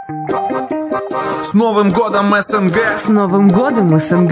С Новым годом, СНГ! С Новым годом, СНГ!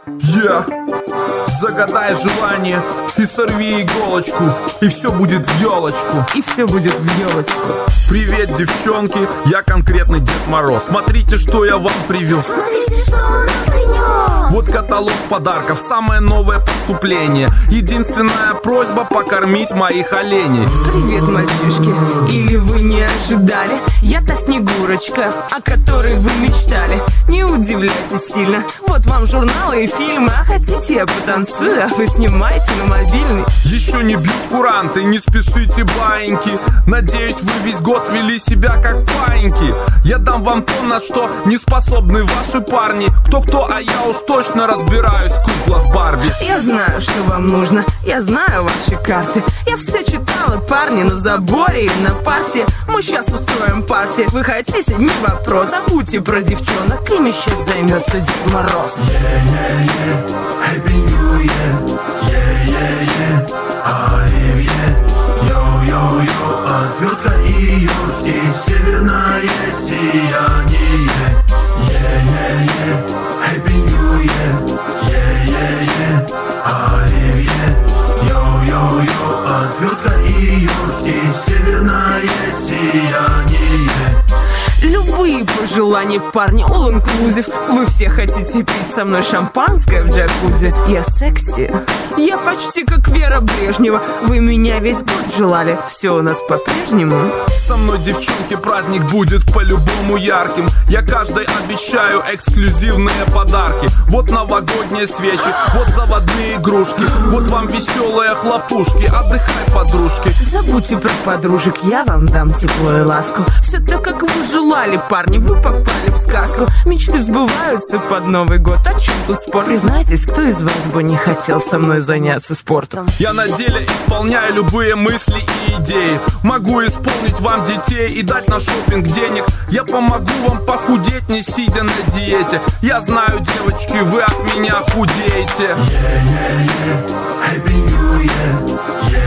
Загадай желание и сорви иголочку, и все будет в елочку. И все будет в елочку. Привет, девчонки, я конкретный Дед Мороз. Смотрите, что я вам привез. Смотрите, что он нам принес. Вот каталог подарков, самое новое поступление. Единственная просьба — покормить моих оленей. Привет, мальчишки. Или вы не ожидали? Я-то Снегурочка, о которой вы мечтали. Не удивляйтесь сильно. Вот вам журналы и фильмы. А хотите, я потанцую, а вы снимаете на мобильный. Еще не бьют куранты, не спешите, баиньки. Надеюсь, вы весь год вели себя как паиньки. Я дам вам то, на что не способны ваши парни. Кто-кто, а я уж точно разбираюсь в куклах Барби. Я знаю, что вам нужно. Я знаю ваши карты. Я все читала, парни, на заборе и на парте. Мы сейчас устроим парти. Вы хотите? Не вопрос. Забудьте про девчонок, ими сейчас займется Дед Мороз. Happy New Year, Оливье, йо-йо-йо, отвертка и ёж, и северное сияние. Happy New Year, Оливье, йо-йо-йо, отвертка и ёж, и северное сияние. Любые пожелания, парни, all inclusive. Вы все хотите пить со мной шампанское в джакузи. Я секси. Я почти как Вера Брежнева. Вы меня весь год желали. Все у нас по-прежнему. Со мной, девчонки, праздник будет по-любому ярким. Я каждой обещаю эксклюзивные подарки. Вот новогодние свечи, вот заводные игрушки, вот вам веселые хлопушки. Отдыхай, подружки. Забудьте про подружек, я вам дам тепло и ласку. Все так, как вы желали, парни, вы попали в сказку. Мечты сбываются под Новый год. А чем тут спор? Признайтесь, кто из вас бы не хотел со мной заняться спортом? Я на деле исполняю любые мысли и идеи. Могу исполнить вам детей и дать на шопинг денег. Я помогу вам похудеть, не сидя на диете. Я знаю, девочки, вы от меня худеете. Happy New Year,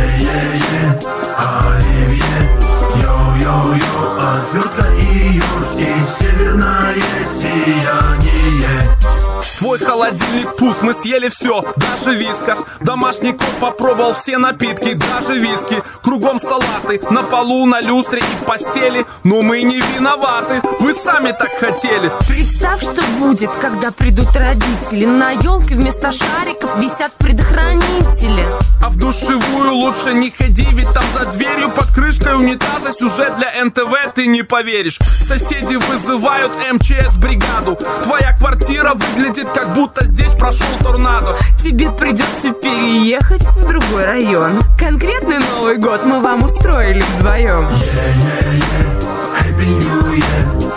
Оливье, йо-йо-йо, отвертка и ёж, и северное сияние. Твой холодильник пуст, мы съели все, даже вискас. Домашний кот попробовал все напитки, даже виски. Кругом салаты, на полу, на люстре и в постели. Но мы не виноваты, вы сами так хотели. Представь, что будет, когда придут родители. На елке вместо шариков висят предохранители. А в душевую лучше не ходи, ведь там за дверью под крышкой унитаза сюжет для НТВ, ты не поверишь. Соседи вызывают МЧС-бригаду. Твоя квартира выглядит, как будто здесь прошел торнадо. Тебе придется переехать в другой район. Конкретный Новый год мы вам устроили вдвоем. Happy New Year,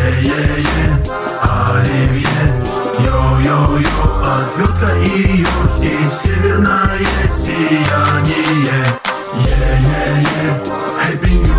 Оливье, йо-йо-йо, отвертка и ёж, и северное сияние. Happy New